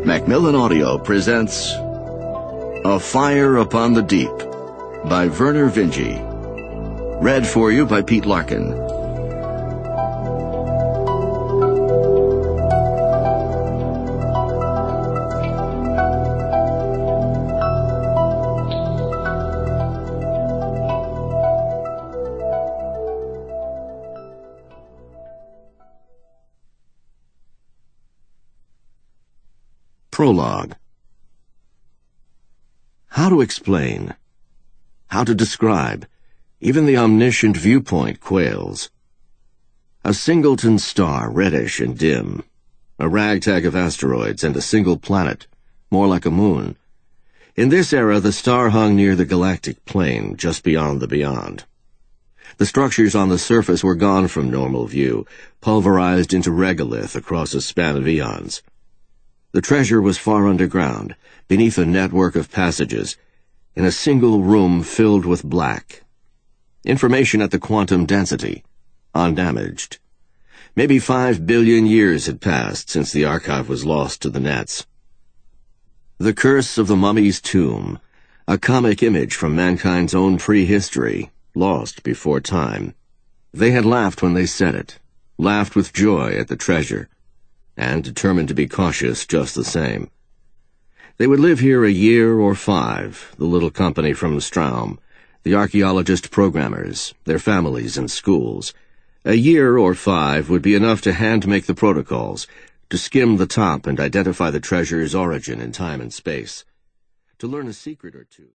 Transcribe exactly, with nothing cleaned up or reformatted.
Macmillan Audio presents A Fire Upon the Deep by Vernor Vinge. Read for you by Pete Larkin. Prologue. How to explain? How to describe? Even the omniscient viewpoint quails. A singleton star, reddish and dim. A ragtag of asteroids and a single planet, more like a moon. In this era, the star hung near the galactic plane, just beyond the beyond. The structures on the surface were gone from normal view, pulverized into regolith across a span of eons. The treasure was far underground, beneath a network of passages, in a single room filled with black. Information at the quantum density, undamaged. Maybe five billion years had passed since the archive was lost to the nets. The Curse of the Mummy's Tomb, a comic image from mankind's own prehistory, lost before time. They had laughed when they said it, laughed with joy at the treasure, and determined to be cautious just the same. They would live here a year or five, the little company from Straum, the archaeologist programmers, their families and schools. A year or five would be enough to hand-make the protocols, to skim the top and identify the treasure's origin in time and space, to learn a secret or two.